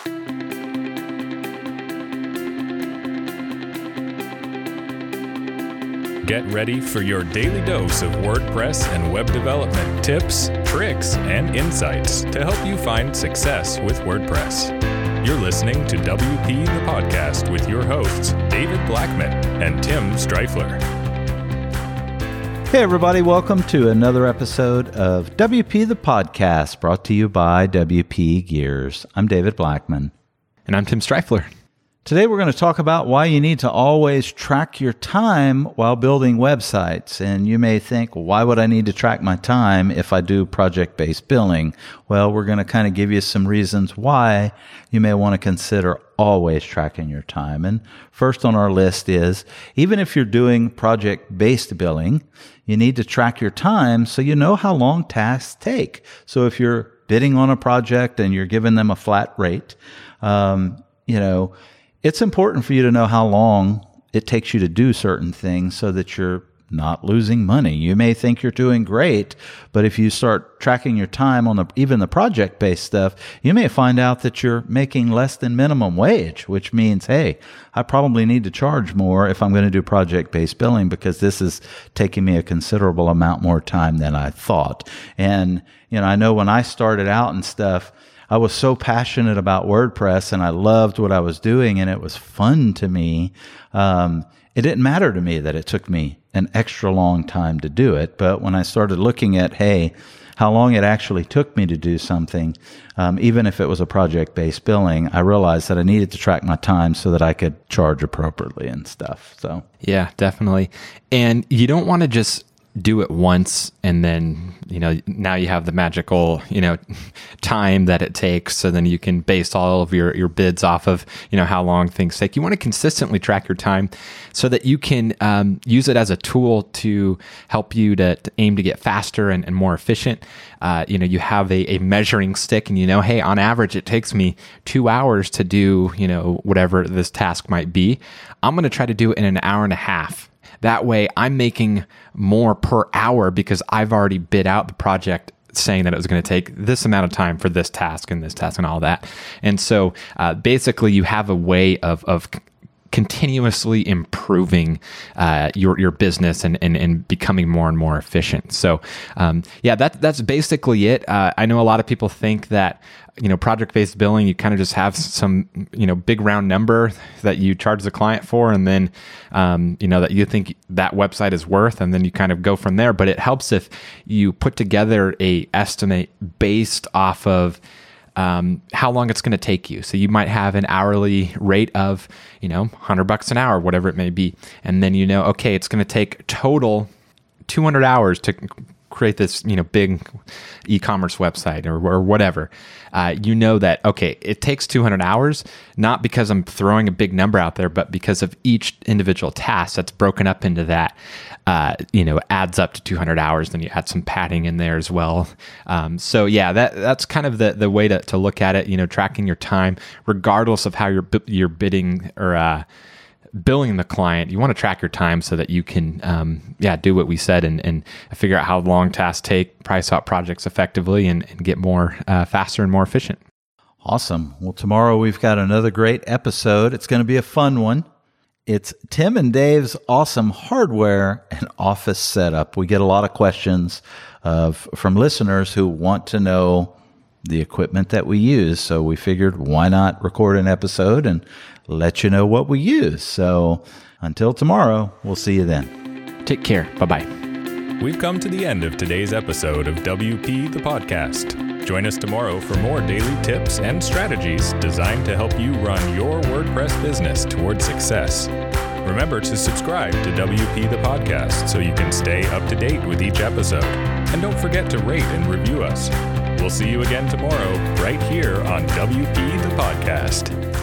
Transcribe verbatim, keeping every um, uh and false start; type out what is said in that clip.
Get ready for your daily dose of WordPress and web development tips, tricks, and insights to help you find success with WordPress. You're listening to W P the Podcast with your hosts, David Blackman and Tim Streifler. Hey everybody, welcome to another episode of W P the Podcast, brought to you by W P Gears. I'm David Blackman. And I'm Tim Streifler. Today we're going to talk about why you need to always track your time while building websites. And you may think, why would I need to track my time if I do project-based billing? Well, we're going to kind of give you some reasons why you may want to consider always tracking your time. And first on our list is, even if you're doing project-based billing, you need to track your time so you know how long tasks take. So if you're bidding on a project and you're giving them a flat rate, um, you know, it's important for you to know how long it takes you to do certain things so that you're not losing money. You may think you're doing great, but if you start tracking your time on the, even the project-based stuff, you may find out that you're making less than minimum wage, which means, hey, I probably need to charge more if I'm going to do project-based billing because this is taking me a considerable amount more time than I thought. And, you know, I know when I started out and stuff, I was so passionate about WordPress and I loved what I was doing and it was fun to me. Um, it didn't matter to me that it took me an extra long time to do it. But when I started looking at, hey, how long it actually took me to do something, um, even if it was a project-based billing, I realized that I needed to track my time so that I could charge appropriately and stuff. So yeah, definitely. And you don't want to just do it once and then, you know, now you have the magical, you know, time that it takes. So then you can base all of your, your bids off of, you know, how long things take. You want to consistently track your time so that you can um, use it as a tool to help you to, to aim to get faster and, and more efficient. Uh, you know, you have a, a measuring stick and you know, hey, on average, it takes me two hours to do, you know, whatever this task might be. I'm going to try to do it in an hour and a half. That way I'm making more per hour because I've already bid out the project saying that it was going to take this amount of time for this task and this task and all that. And so uh, basically you have a way of, of continuously improving uh, your your business and, and and becoming more and more efficient. So um, yeah, that that's basically it. Uh, I know a lot of people think that, you know, project-based billing, you kind of just have some, you know, big round number that you charge the client for, and then, um, you know, that you think that website is worth, and then you kind of go from there. But it helps if you put together a estimate based off of um, how long it's going to take you. So you might have an hourly rate of, you know, one hundred bucks an hour, whatever it may be. And then, you know, okay, it's going to take total two hundred hours to create this, you know, big e-commerce website or, or whatever. Uh, you know that, okay, it takes two hundred hours, not because I'm throwing a big number out there, but because of each individual task that's broken up into that, uh, you know, adds up to two hundred hours. Then you add some padding in there as well. Um, so yeah, that that's kind of the, the way to, to look at it, you know, tracking your time, regardless of how you're, you're bidding or, uh, billing the client. You want to track your time so that you can, um, yeah, do what we said and, and figure out how long tasks take, price out projects effectively, and, and get more uh, faster and more efficient. Awesome. Well, tomorrow we've got another great episode. It's going to be a fun one. It's Tim and Dave's awesome hardware and office setup. We get a lot of questions of from listeners who want to know the equipment that we use. So we figured, why not record an episode and let you know what we use. So until tomorrow, we'll see you then. Take care. Bye-bye. We've come to the end of today's episode of W P the Podcast. Join us tomorrow for more daily tips and strategies designed to help you run your WordPress business towards success. Remember to subscribe to W P the Podcast so you can stay up to date with each episode. And don't forget to rate and review us. We'll see you again tomorrow, right here on W P the Podcast.